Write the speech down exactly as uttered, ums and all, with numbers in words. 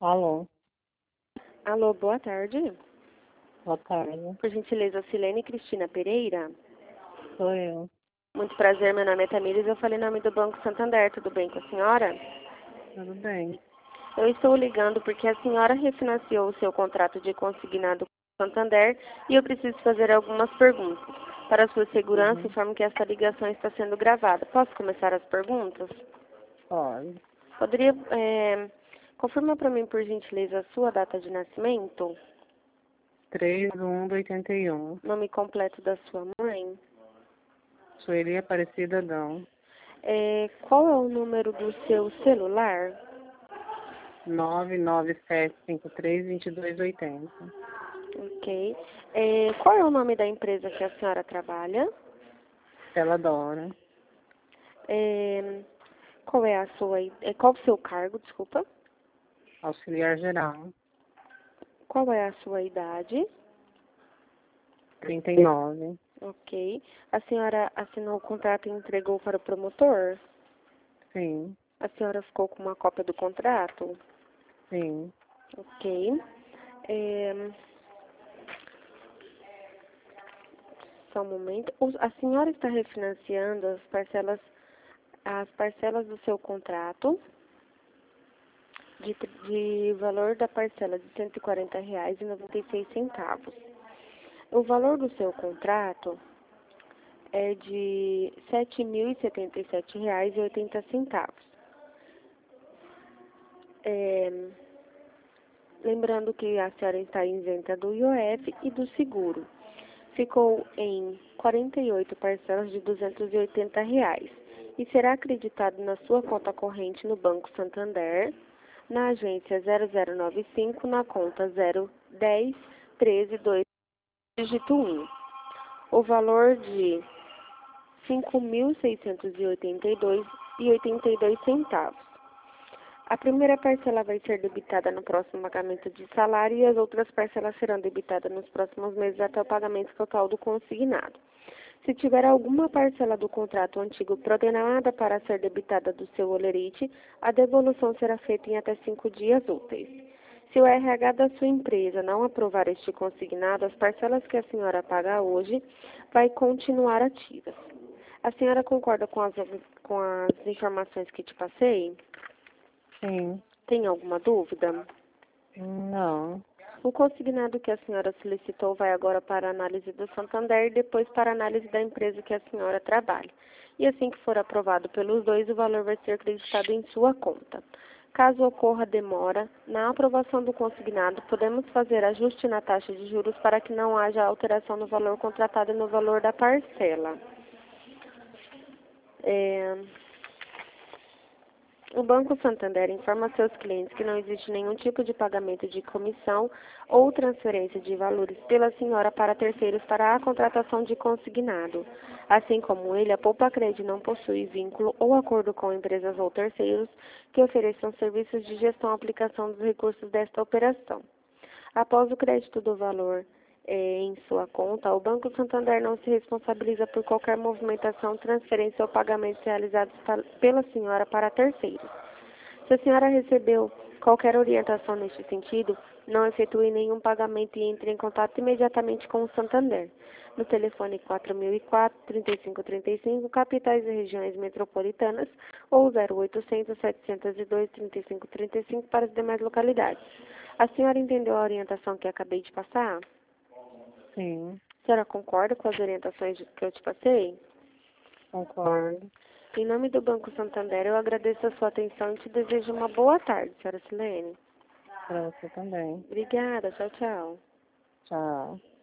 Alô, Alô, boa tarde. boa tarde. Por gentileza, Silene Cristina Pereira. Sou eu. Muito prazer, meu nome é Tamires, eu falei em nome do Banco Santander, tudo bem com a senhora? Tudo bem? Eu estou ligando porque a senhora refinanciou o seu contrato de consignado com o Santander e eu preciso fazer algumas perguntas. Para a sua segurança, Uhum. informo que esta ligação está sendo gravada. Posso começar as perguntas? Pode. Poderia, é, confirmar para mim, por gentileza, a sua data de nascimento? três de um de oitenta e um. Nome completo da sua mãe? Sueli Aparecida Dão. É, qual é o número do seu celular? nove nove sete cinco três dois dois oito zero. Ok. É, qual é o nome da empresa que a senhora trabalha? Stella Dora. É, qual é a sua, é, qual o seu cargo, desculpa? Auxiliar geral. Qual é a sua idade? trinta e nove. Ok. A senhora assinou o contrato e entregou para o promotor? Sim, A senhora ficou com uma cópia do contrato? sim. Ok. É, só um momento. O- A senhora está refinanciando as parcelas, as parcelas do seu contrato de, de valor da parcela de cento e quarenta reais e noventa e seis centavos. O valor do seu contrato é de sete mil e setenta e sete reais e oitenta centavos. É, lembrando que a senhora está isenta do I O F e do seguro. Ficou em quarenta e oito parcelas de duzentos e oitenta reais e será acreditado na sua conta corrente no Banco Santander, na agência zero zero nove cinco, na conta zero dez treze dois, dígito um. O valor de cinco mil seiscentos e oitenta e dois reais e oitenta e dois centavos. A primeira parcela vai ser debitada no próximo pagamento de salário e as outras parcelas serão debitadas nos próximos meses até o pagamento total do consignado. Se tiver alguma parcela do contrato antigo programada para ser debitada do seu holerite, a devolução será feita em até cinco dias úteis. Se o R H da sua empresa não aprovar este consignado, as parcelas que a senhora paga hoje vai continuar ativas. A senhora concorda com as, com as informações que te passei? Sim. Tem alguma dúvida? Não. O consignado que a senhora solicitou vai agora para a análise do Santander e depois para a análise da empresa que a senhora trabalha. E assim que for aprovado pelos dois, o valor vai ser acreditado em sua conta. Caso ocorra demora na aprovação do consignado, podemos fazer ajuste na taxa de juros para que não haja alteração no valor contratado e no valor da parcela. É... O Banco Santander informa seus clientes que não existe nenhum tipo de pagamento de comissão ou transferência de valores pela senhora para terceiros para a contratação de consignado. Assim como ele, a Poupa Cred não possui vínculo ou acordo com empresas ou terceiros que ofereçam serviços de gestão e aplicação dos recursos desta operação. Após o crédito do valor eh, em sua conta, o Banco Santander não se responsabiliza por qualquer movimentação, transferência ou pagamento realizados pela senhora para terceiros. Se a senhora recebeu qualquer orientação neste sentido, não efetue nenhum pagamento e entre em contato imediatamente com o Santander. No telefone quatro mil e quatro, trinta e cinco trinta e cinco, capitais e regiões metropolitanas, ou zero oitocentos, setecentos e dois, trinta e cinco trinta e cinco para as demais localidades. A senhora entendeu a orientação que acabei de passar? Sim. A senhora concorda com as orientações que eu te passei? Concordo. Em nome do Banco Santander, eu agradeço a sua atenção e te desejo uma boa tarde, senhora Silene. Para você também. Obrigada, tchau, tchau. Tchau.